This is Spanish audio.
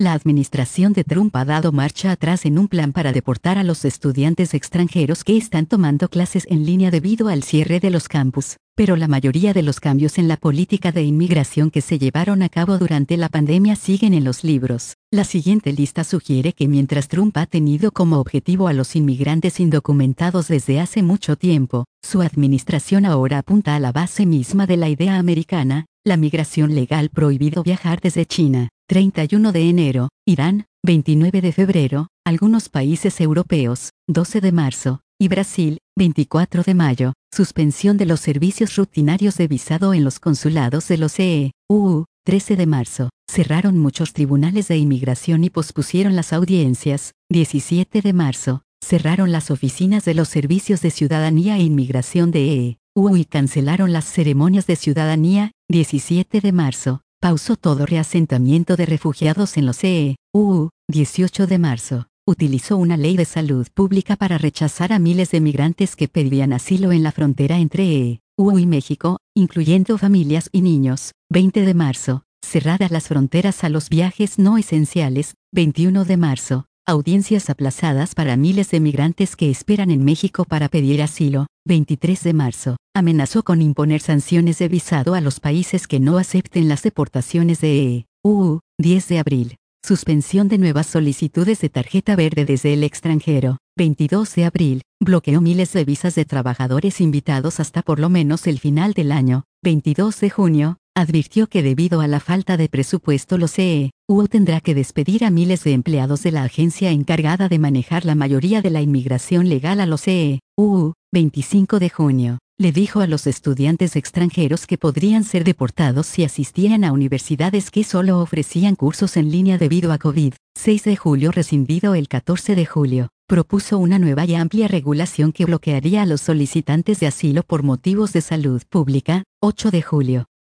La administración de Trump ha dado marcha atrás en un plan para deportar a los estudiantes extranjeros que están tomando clases en línea debido al cierre de los campus, pero la mayoría de los cambios en la política de inmigración que se llevaron a cabo durante la pandemia siguen en los libros. La siguiente lista sugiere que mientras Trump ha tenido como objetivo a los inmigrantes indocumentados desde hace mucho tiempo, su administración ahora apunta a la base misma de la idea americana, la migración legal. Prohibido viajar desde China, 31 de enero, Irán, 29 de febrero, algunos países europeos, 12 de marzo, y Brasil, 24 de mayo, suspensión de los servicios rutinarios de visado en los consulados de los EU, 13 de marzo, cerraron muchos tribunales de inmigración y pospusieron las audiencias, 17 de marzo, cerraron las oficinas de los servicios de ciudadanía e inmigración de EU y cancelaron las ceremonias de ciudadanía, 17 de marzo, pausó todo reasentamiento de refugiados en los EU, 18 de marzo. Utilizó una ley de salud pública para rechazar a miles de migrantes que pedían asilo en la frontera entre EU y México, incluyendo familias y niños, 20 de marzo, cerradas las fronteras a los viajes no esenciales, 21 de marzo, audiencias aplazadas para miles de migrantes que esperan en México para pedir asilo, 23 de marzo, amenazó con imponer sanciones de visado a los países que no acepten las deportaciones de EU, 10 de abril. Suspensión de nuevas solicitudes de tarjeta verde desde el extranjero, 22 de abril, bloqueó miles de visas de trabajadores invitados hasta por lo menos el final del año, 22 de junio, advirtió que debido a la falta de presupuesto los EU tendrá que despedir a miles de empleados de la agencia encargada de manejar la mayoría de la inmigración legal a los EU, 25 de junio. Le dijo a los estudiantes extranjeros que podrían ser deportados si asistían a universidades que solo ofrecían cursos en línea debido a COVID. 6 de julio rescindido el 14 de julio, propuso una nueva y amplia regulación que bloquearía a los solicitantes de asilo por motivos de salud pública. 8 de julio.